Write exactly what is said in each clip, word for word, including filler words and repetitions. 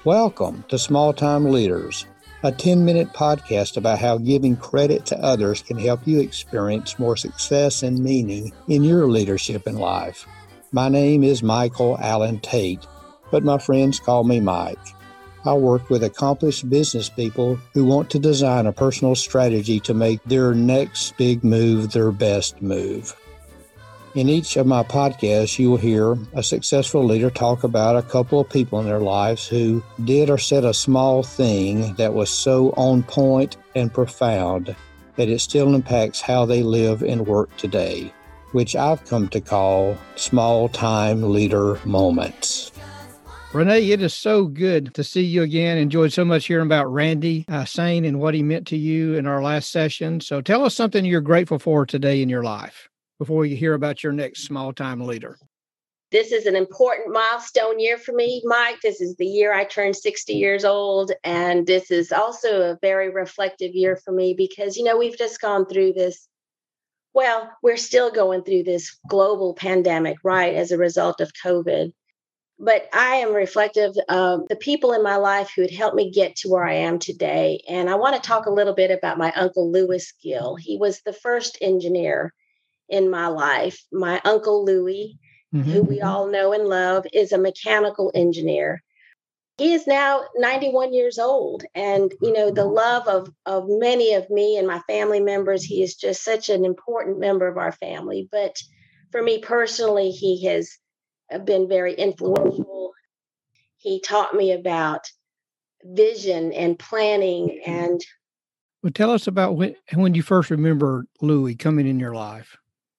Welcome to Small Time Leaders, a ten-minute podcast about how giving credit to others can help you experience more success and meaning in your leadership in life. My name is Michael Allen Tate, but my friends call me Mike. I work with accomplished business people who want to design a personal strategy to make their next big move their best move. In each of my podcasts, you will hear a successful leader talk about a couple of people in their lives who did or said a small thing that was so on point and profound that it still impacts how they live and work today, which I've come to call small-time leader moments. Renee, it is so good to see you again. Enjoyed so much hearing about Randy uh, Sain and what he meant to you in our last session. So tell us something you're grateful for today in your life before you hear about your next small-time leader. This is an important milestone year for me, Mike. This is the year I turned sixty years old. And this is also a very reflective year for me because, you know, we've just gone through this. Well, we're still going through this global pandemic, right, as a result of COVID. But I am reflective of the people in my life who had helped me get to where I am today. And I want to talk a little bit about my Uncle Louis Gill. He was the first engineer in my life. My Uncle Louis, mm-hmm. who we all know and love, is a mechanical engineer. He is now ninety-one years old. And, you know, the love of, of many of me and my family members, he is just such an important member of our family. But for me personally, he has been very influential. He taught me about vision and planning. And well, tell us about when, when you first remember Louis coming in your life.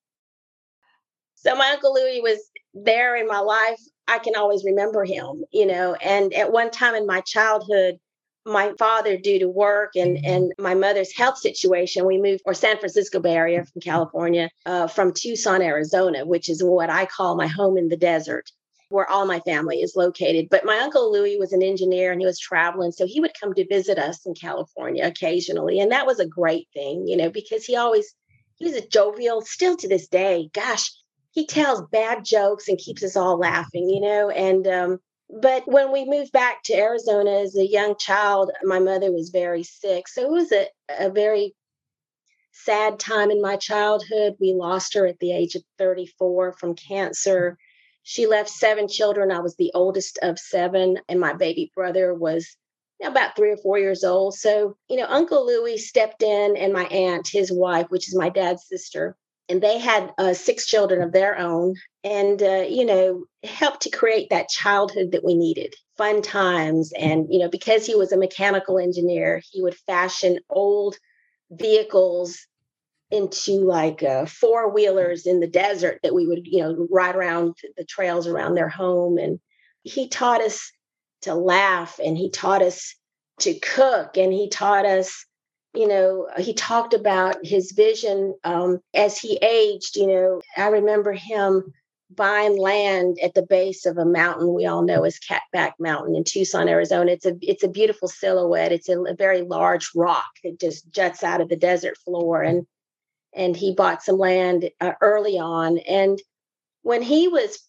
So my Uncle Louis was there in my life. I can always remember him, you know, and at one time in my childhood, my father, due to work and, and my mother's health situation, we moved or San Francisco Bay Area from California, uh, from Tucson, Arizona, which is what I call my home in the desert, where all my family is located. But my Uncle Louis was an engineer and he was traveling. So he would come to visit us in California occasionally. And that was a great thing, you know, because he always, he was a jovial, still to this day. Gosh, he tells bad jokes and keeps us all laughing, you know, and, um, but when we moved back to Arizona as a young child, my mother was very sick. So it was a, a very sad time in my childhood. We lost her at the age of thirty-four from cancer. She left seven children. I was the oldest of seven, and my baby brother was about three or four years old. So, you know, Uncle Louis stepped in, and my aunt, his wife, which is my dad's sister, and they had uh, six children of their own and, uh, you know, helped to create that childhood that we needed, fun times. And, you know, because he was a mechanical engineer, he would fashion old vehicles into like uh, four wheelers in the desert that we would, you know, ride around the trails around their home. And he taught us to laugh, and he taught us to cook, and he taught us, you know, he talked about his vision um, as he aged. You know, I remember him buying land at the base of a mountain we all know as Catback Mountain in Tucson, Arizona. It's a it's a beautiful silhouette. It's a, a very large rock that just juts out of the desert floor. And and he bought some land uh, early on. And when he was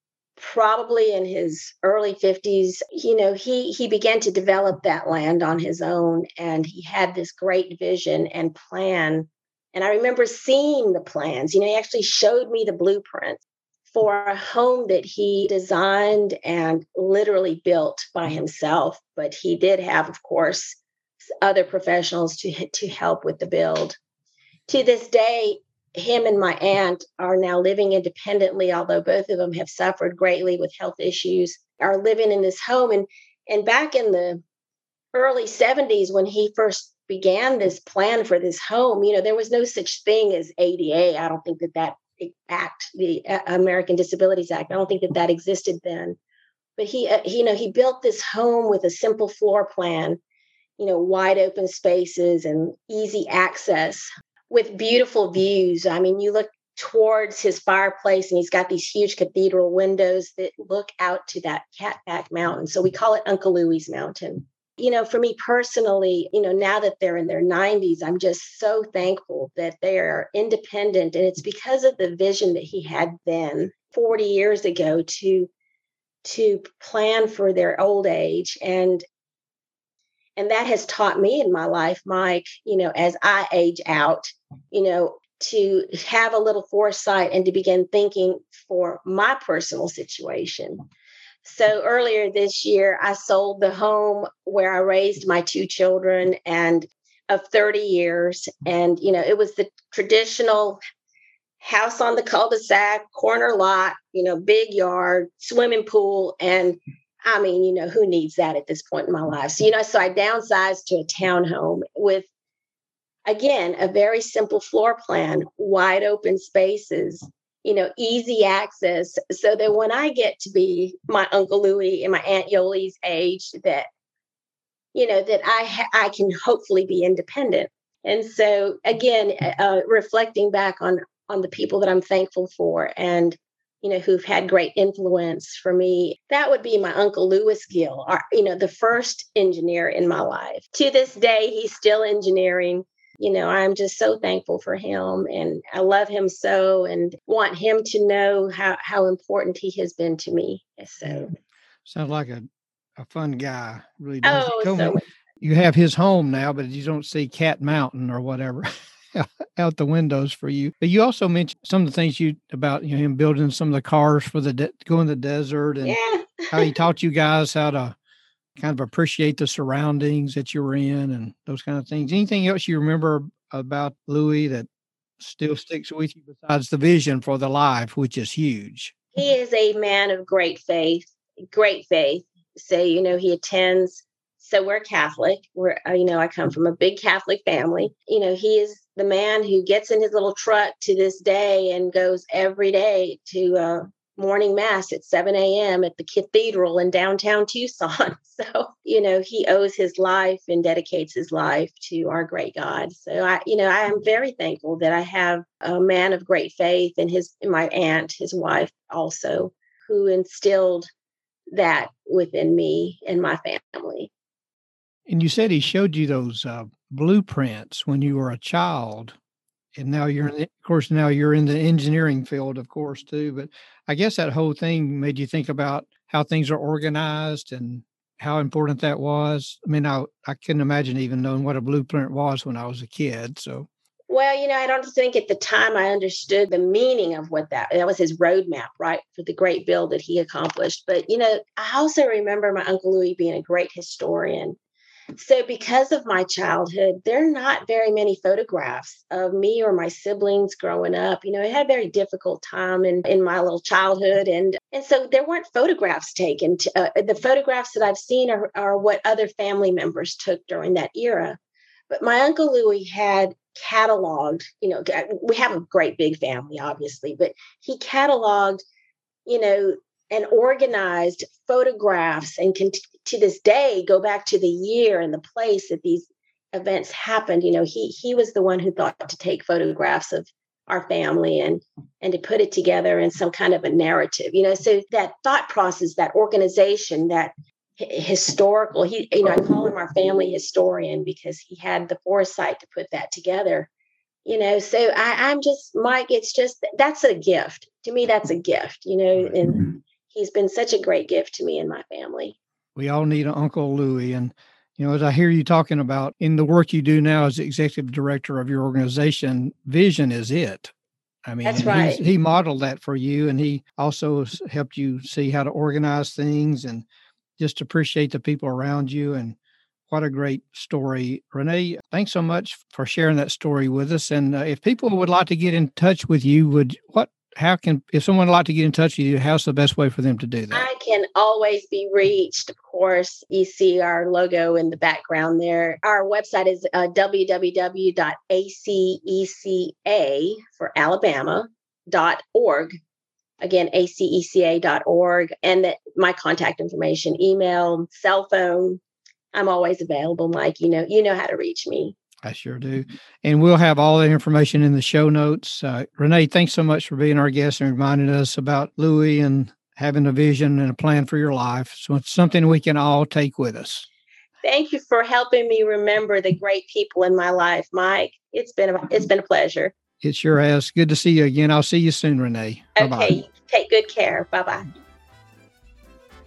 probably in his early fifties, you know, he he began to develop that land on his own, and he had this great vision and plan. And I remember seeing the plans. You know, he actually showed me the blueprint for a home that he designed and literally built by himself. But he did have, of course, other professionals to to help with the build. To this day, him and my aunt are now living independently, although both of them have suffered greatly with health issues, are living in this home. And, and back in the early seventies, when he first began this plan for this home, you know, there was no such thing as A D A. I don't think that that act, the American Disabilities Act, I don't think that that existed then. But he, uh, he, you know, he built this home with a simple floor plan, you know, wide open spaces and easy access, with beautiful views. I mean, you look towards his fireplace and he's got these huge cathedral windows that look out to that Catback Mountain. So we call it Uncle Louis Mountain. You know, for me personally, you know, now that they're in their nineties, I'm just so thankful that they are independent. And it's because of the vision that he had then forty years ago to to plan for their old age. And and that has taught me in my life, Mike, you know, as I age out, you know, to have a little foresight and to begin thinking for my personal situation. So earlier this year, I sold the home where I raised my two children and of thirty years. And, you know, it was the traditional house on the cul-de-sac, corner lot, you know, big yard, swimming pool. And I mean, you know, who needs that at this point in my life? So, you know, so I downsized to a townhome with, again, a very simple floor plan, wide open spaces, you know, easy access, so that when I get to be my Uncle Louie and my Aunt Yoli's age, that, you know, that I ha- I can hopefully be independent. And so, again, uh, reflecting back on on the people that I'm thankful for and, you know, who've had great influence for me, that would be my Uncle Lewis Gill, our, you know, the first engineer in my life. To this day, he's still engineering. You know, I'm just so thankful for him, and I love him so and want him to know how, how important he has been to me. So, sounds like a, a fun guy, really does. oh, Tell so me, much. You have his home now, but you don't see Cat Mountain or whatever out the windows for you. But you also mentioned some of the things you about you know, him building some of the cars for the de- go in the desert, and Yeah. how he taught you guys how to kind of appreciate the surroundings that you were in and those kind of things. Anything else you remember about Louis that still sticks with you besides the vision for the life, which is huge? He is a man of great faith, great faith. So, you know, he attends. So we're Catholic. We're, uh, you know, I come from a big Catholic family. You know, he is the man who gets in his little truck to this day and goes every day to uh, morning mass at seven a.m. at the cathedral in downtown Tucson. So, you know, he owes his life and dedicates his life to our great God. So, I, you know, I am very thankful that I have a man of great faith, and his, my aunt, his wife also, who instilled that within me and my family. And you said he showed you those uh, blueprints when you were a child. And now you're, in the, of course, now you're in the engineering field, of course, too. But I guess that whole thing made you think about how things are organized and how important that was. I mean, I, I couldn't imagine even knowing what a blueprint was when I was a kid. So, well, you know, I don't think at the time I understood the meaning of what that, that was his roadmap, right, for the great build that he accomplished. But, you know, I also remember my Uncle Louis being a great historian. So because of my childhood, there are not very many photographs of me or my siblings growing up. You know, I had a very difficult time in, in my little childhood. And, and so there weren't photographs taken. To, uh, the photographs that I've seen are, are what other family members took during that era. But my Uncle Louis had cataloged, you know, we have a great big family, obviously, but he cataloged, you know, and organized photographs, and can t- to this day go back to the year and the place that these events happened. You know, he he was the one who thought to take photographs of our family and and to put it together in some kind of a narrative. You know, so that thought process, that organization, that h- historical. He, you know, I call him our family historian because he had the foresight to put that together. You know, so I, I'm just, Mike. It's just that's a gift to me. That's a gift. You know, and he's been such a great gift to me and my family. We all need an Uncle Louis. And, you know, as I hear you talking about in the work you do now as executive director of your organization, vision is it. I mean, That's right. He modeled that for you, and he also helped you see how to organize things and just appreciate the people around you. And what a great story. Renee, thanks so much for sharing that story with us. And uh, if people would like to get in touch with you, would what How can, if someone would like to get in touch with you, how's the best way for them to do that? I can always be reached. Of course, you see our logo in the background there. Our website is uh, w w w dot a c e c a for Alabama dot org. Again, a c e c a dot org. And that my contact information, email, cell phone. I'm always available, Mike. You know, you know how to reach me. I sure do. And we'll have all the information in the show notes. Uh, Renee, thanks so much for being our guest and reminding us about Louis and having a vision and a plan for your life. So it's something we can all take with us. Thank you for helping me remember the great people in my life, Mike. It's been a, it's been a pleasure. It sure has. Good to see you again. I'll see you soon, Renee. Okay. Bye-bye. Take good care. Bye-bye.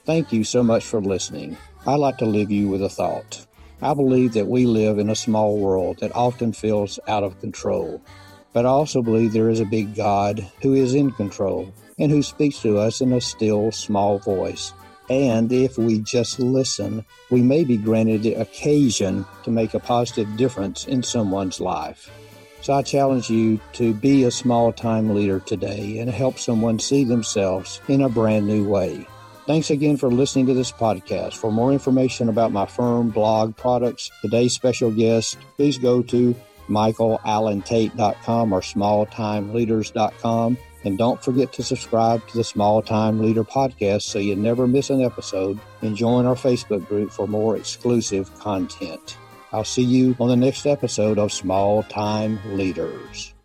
Thank you so much for listening. I'd like to leave you with a thought. I believe that we live in a small world that often feels out of control. But I also believe there is a big God who is in control and who speaks to us in a still, small voice. And if we just listen, we may be granted the occasion to make a positive difference in someone's life. So I challenge you to be a small-time leader today and help someone see themselves in a brand new way. Thanks again for listening to this podcast. For more information about my firm, blog, products, today's special guest, please go to michael allen tate dot com or small time leaders dot com. And don't forget to subscribe to the Small Time Leader podcast so you never miss an episode, and join our Facebook group for more exclusive content. I'll see you on the next episode of Small Time Leaders.